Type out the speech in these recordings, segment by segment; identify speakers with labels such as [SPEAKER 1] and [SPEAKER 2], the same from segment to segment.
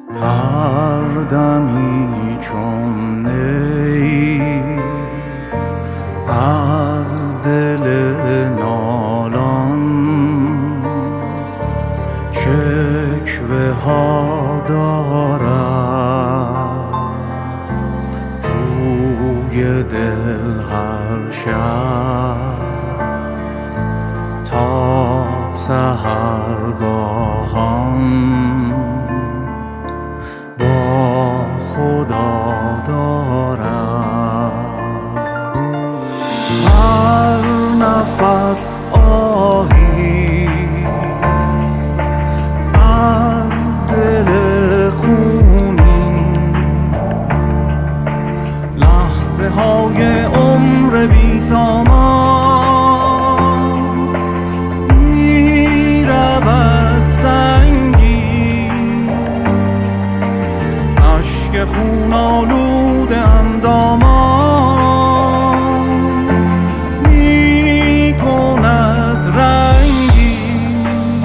[SPEAKER 1] هر دمی چون نی از دل نالان شکوه ها دارم روی دل هر شب تا سحرگاهان با خدا دارم. هر نفس آهی از دل خونین، لحظه های عمر بی سامان می رود سنگین، اشک خون آلوده اندامان می کند رنگین.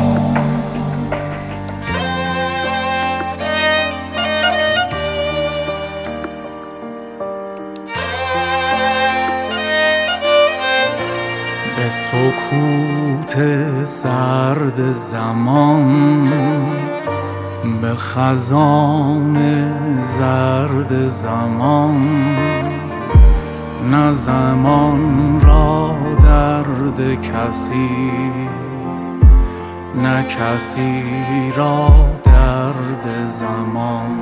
[SPEAKER 1] به سکوت سرد زمان، به خزان زرد زمان، نه زمان را درد کسی، نه کسی را درد زمان.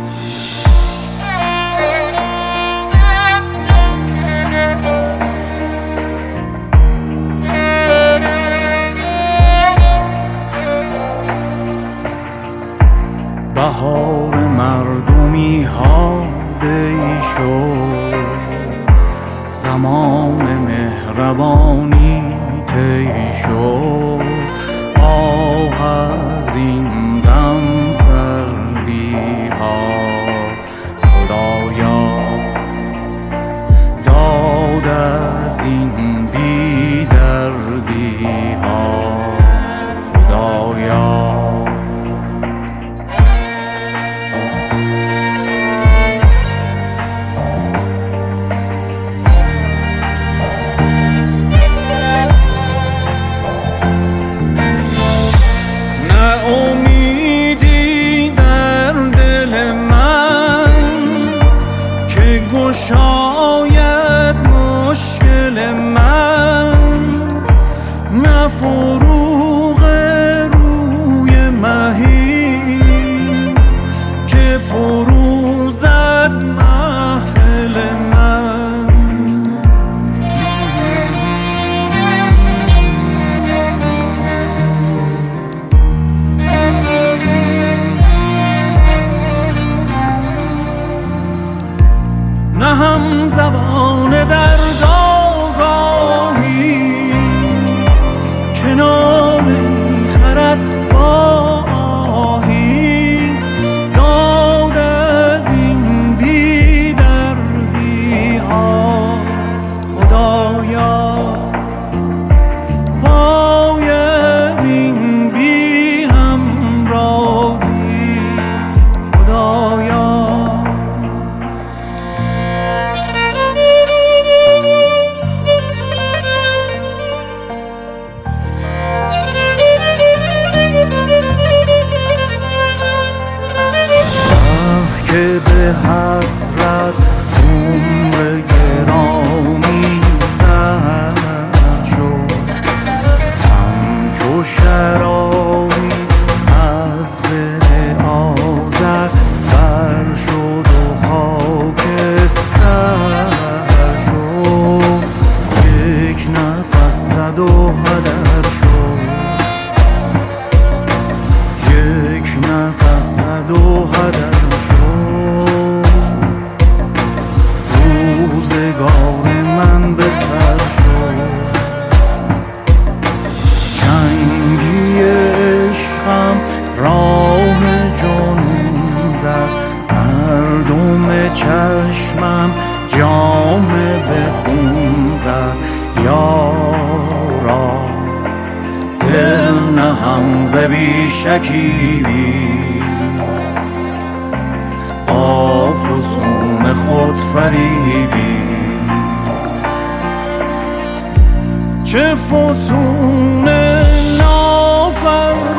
[SPEAKER 1] بهار مردمی ها دی شد، زمان مهربانی طی شد. آه از این دم سردی ها خدایا، داد از این بی دردی ها خدایا. شاید مشکل من، نه فروغ روی مهی که فروزد محفل من. نه هم زبان درد آگاهی که ناله خرد با آهی، داد از این بی دردی ها خدایا. وای از این بی همرازی خدایا. که به حسرت عمر گرامی سرد شد، همچو شرابی از دل آذر بر شد و خاکستر شد. یک نفس زد و هدر شد، یک نفس زد و هدر شد. روزگار من به سر شد، چنگی عشقم راه جنون زد. مردم چشمم جام به خون زد. یارا دل نهم ز بی شکیبی، فسون خود فریبی، چه فسون نافرمانی